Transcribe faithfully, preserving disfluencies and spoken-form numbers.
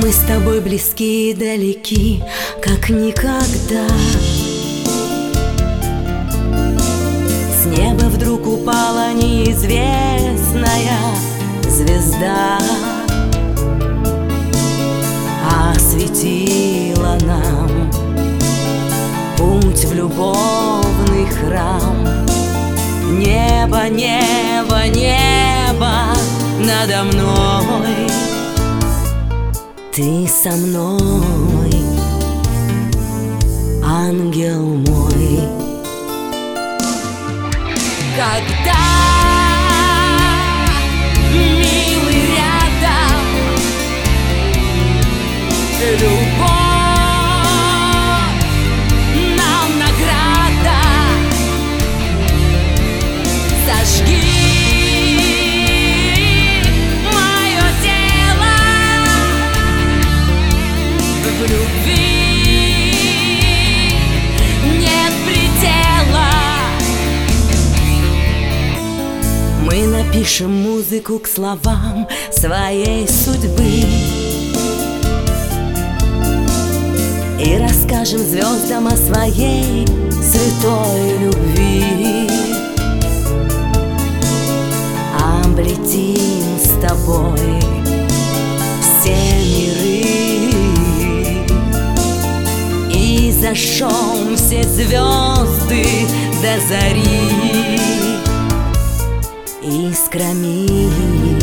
Мы с тобой близки и далеки, как никогда. С неба вдруг упала неизвестная звезда, осветила нам путь в любовный храм. Небо, небо, небо надо мной, ты со мной, ангел мой. Когда, милый, рядом, любовь нам награда. Зажги мое тело в любви, нет предела. Мы напишем музыку к словам своей судьбы и расскажем звездам о своей святой любви. Облетим с тобой все миры и зажжем все звезды до зари искрами.